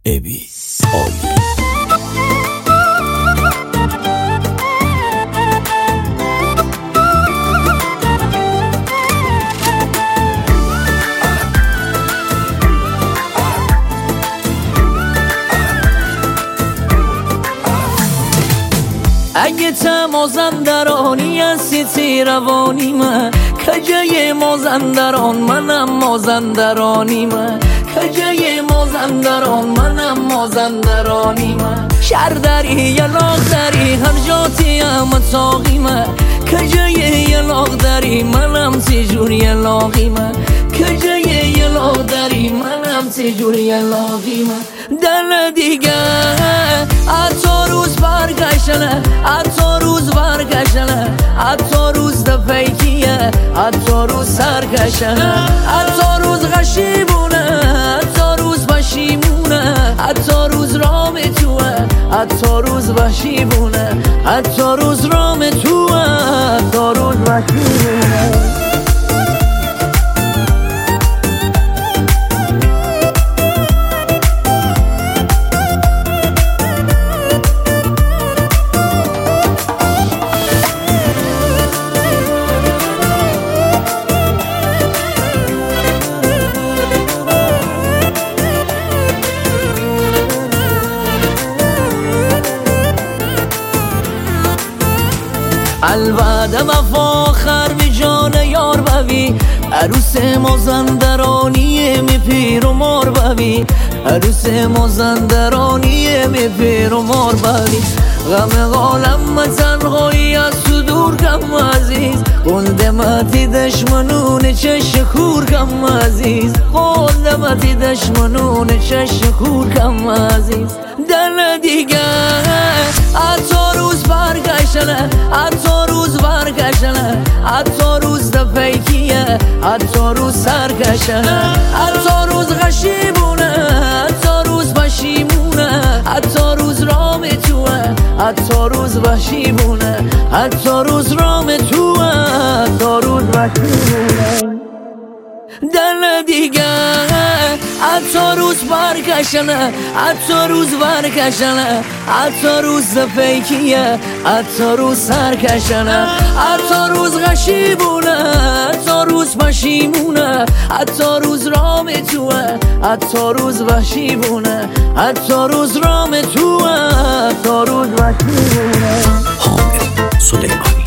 ابی آیل. اگه مازندرانی هستی روانی من کجای مازندران منم مازندرانی من کجای مازندران منم مازندرانی من شهر داری یلاق داری هر جاتی هم ساقی من کجای یلاق داری منم سجور یلاقی من کجای یلاق داری منم سجور یلاقی من دل دیگه حتی روز برگشنه حتی روز برگشنه حتی روز دفیکیه حتی روز سرگشنه حتی روز غشیبونه حتی روز بشیمونه حتی روز رام توه حتی روز بشیبونه حتی روز رام توه حتی روز بشیبونه الوعده وفا آخر به جان یار بوی عروس مازندرانی می پیر و مار بوی عروس مازندرانی می پیر و مار بوی غم عالم تنهایی از صدور کم عزیز قلدمتی دشمنون چش خور کم عزیز قلدمتی دشمنون چش خور کم عزیز دل دیگه حتی روز برگشنه حتی روز برگشنه حتی روز دفیکیه حتی روز سرگشنه حتی روز غشیبونه حتی روز بشیمونه حتی روز رام توه حتی روز بشیمونه حتی روز رام توه حتی روز بشیمونه دل دیگه حتی روز برگشنه حتی روز برگشنه حتی روز دفیکیه حتی روز سرکشنه حتی روز غشیبونه حتی روز بشیمونه حتی روز رام توه حتی روز بشیبونه حتی روز رام توه حتی روز بشیمونه. حامد سلیمانی.